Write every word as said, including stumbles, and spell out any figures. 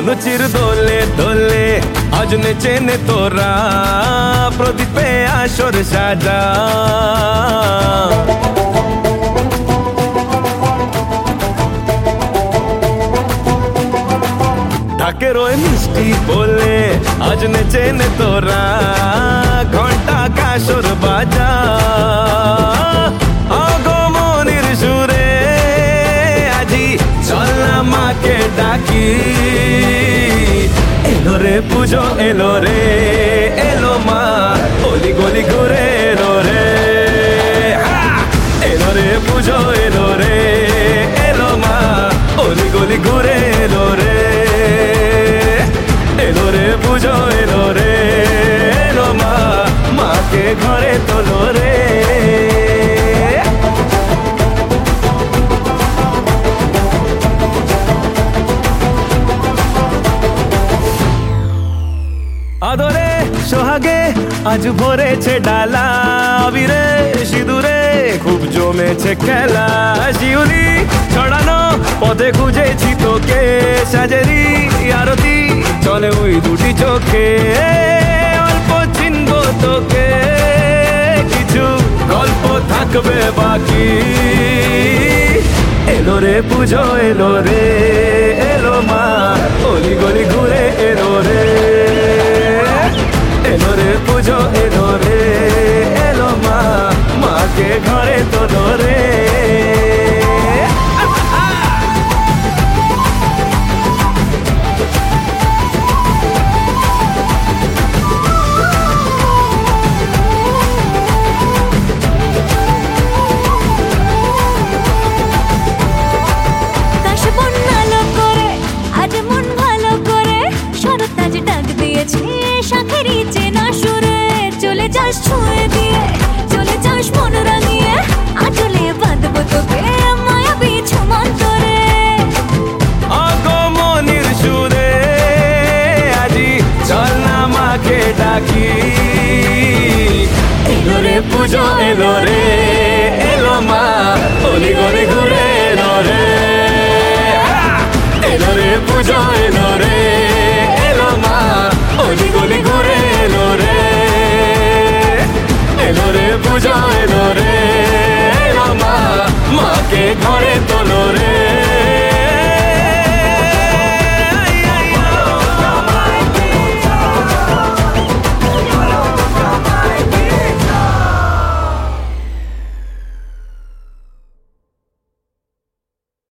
ধনুচির দোলে দোলে আজ নেচে নে তোরা, প্রদীপে আসর সাজা। ঢাকের ওই মিষ্টি বলে আজ নেচে নে তোরা, ঘন্টা কাসর বাজা। আগমনের সুরে আজি চল না মাকে ডাকি, এলো রে পুজো এলো রে এলো মা, অলি গলি ঘুরে এলো রে। এলো রে পুজো এলো রে এলো মা, অলি গলি ঘুরে এলো রে। এলো রে পুজো এলো রে এলো মা, মাকে ঘরে তোলো রে। আদরে সোহাগে আজ ভরেছে ডালা, আবিরে সিঁদুরে খুব জমেছে খেলা। শিউলি ছড়ানো পথে খুঁজেছি তোকে, সাজেরি আরতি চলে ওই দুটি চোখে। অল্প চিনব তোকে, কিছু গল্প থাকবে বাকি। এলো রে পুজো এলো রে এলো মা, অলি গলি ঘুরে এলো রে। এলো রে পুজো এলো রে এলো মা, মাকে ঘরে তোলো রে। ছুঁয়ে দিয়ে চলে যাস মন রাঙিয়ে, আঁচলে বাঁধবো তোকে মায়াবী ছুমন্তরে। আগমনের সুরে আজি চল না মাকে ডাকি, এলো রে পুজো এলো রে এলো মা, অলি গলি ঘুরে এলো রে। এলো রে পুজো এলো রে এলো মা, অলি গলি ঘুরে এলো রে। এলো রে পুজো এলো রে এলো মা, মাকে ঘরে তোলো রে।